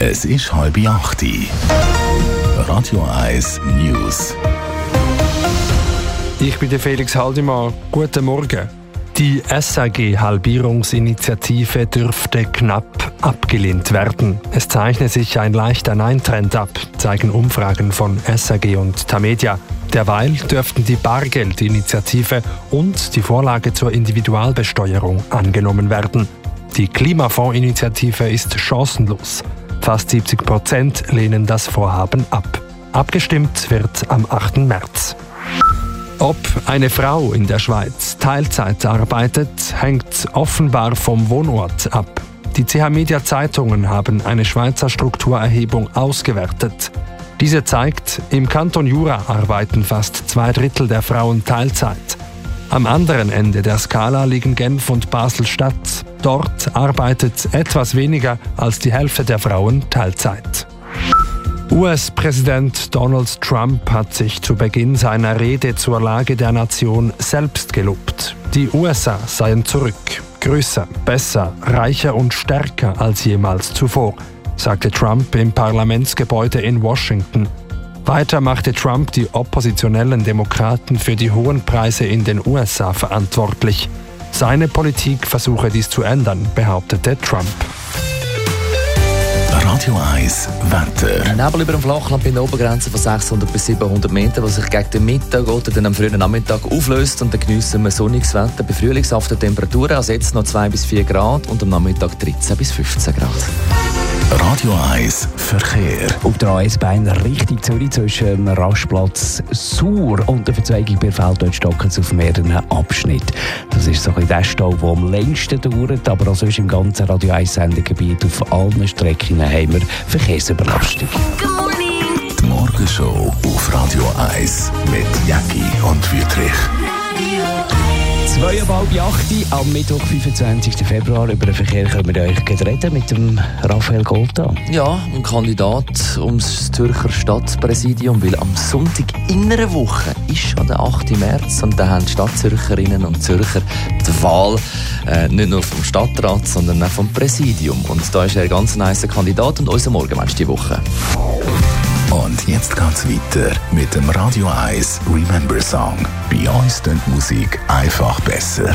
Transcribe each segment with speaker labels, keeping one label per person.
Speaker 1: Es ist 7:30. Radio 1 News.
Speaker 2: Ich bin der Felix Haldimann. Guten Morgen. Die SAG-Halbierungsinitiative dürfte knapp abgelehnt werden. Es zeichne sich ein leichter Nein-Trend ab, zeigen Umfragen von SAG und Tamedia. Derweil dürften die Bargeldinitiative und die Vorlage zur Individualbesteuerung angenommen werden. Die Klimafondsinitiative ist chancenlos. Fast 70% lehnen das Vorhaben ab. Abgestimmt wird am 8. März. Ob eine Frau in der Schweiz Teilzeit arbeitet, hängt offenbar vom Wohnort ab. Die CH Media Zeitungen haben eine Schweizer Strukturerhebung ausgewertet. Diese zeigt, im Kanton Jura arbeiten fast 2/3 der Frauen Teilzeit. Am anderen Ende der Skala liegen Genf und Basel-Stadt. Dort arbeitet etwas weniger als die Hälfte der Frauen Teilzeit. US-Präsident Donald Trump hat sich zu Beginn seiner Rede zur Lage der Nation selbst gelobt. Die USA seien zurück, größer, besser, reicher und stärker als jemals zuvor, sagte Trump im Parlamentsgebäude in Washington. Weiter machte Trump die oppositionellen Demokraten für die hohen Preise in den USA verantwortlich. Seine Politik versuche dies zu ändern, behauptete Trump.
Speaker 1: Radio 1 Wetter.
Speaker 3: Nebel über dem Flachland bei der Obergrenze von 600 bis 700 Meter, was sich gegen den Mittag oder dann am frühen Nachmittag auflöst. Und dann geniessen wir sonniges Wetter bei frühlingshaften Temperaturen. Also jetzt noch 2 bis 4 Grad und am Nachmittag 13 bis 15 Grad.
Speaker 1: Radio 1 Verkehr.
Speaker 4: Auf der A1 Bein Richtung Zürich zwischen dem Rastplatz Sur und der Verzweigung bei Felddeutsch stocken es auf mehreren Abschnitten. Das ist so ein der Stau, der am längsten dauert, aber auch sonst im ganzen Radio 1 Sendegebiet auf allen Strecken haben wir Verkehrsüberlastung.
Speaker 1: Die Morgenshow auf Radio 1 mit Jacki und Wüthrich.
Speaker 4: 7:30 am Mittwoch, 25. Februar. Über den Verkehr können wir euch reden mit dem Raphael Golta.
Speaker 3: Ja, ein Kandidat ums Zürcher Stadtpräsidium, weil am Sonntag in einer Woche ist schon der 8. März und da haben die Stadtzürcherinnen und Zürcher die Wahl nicht nur vom Stadtrat, sondern auch vom Präsidium. Und da ist er ein ganz nice Kandidat und unser Morgenmensch die Woche.
Speaker 1: Und jetzt geht's weiter mit dem Radio 1 Remember Song. Bei uns klingt die Musik einfach besser.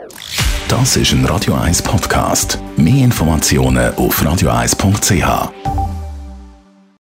Speaker 1: Das ist ein Radio 1 Podcast. Mehr Informationen auf radio1.ch.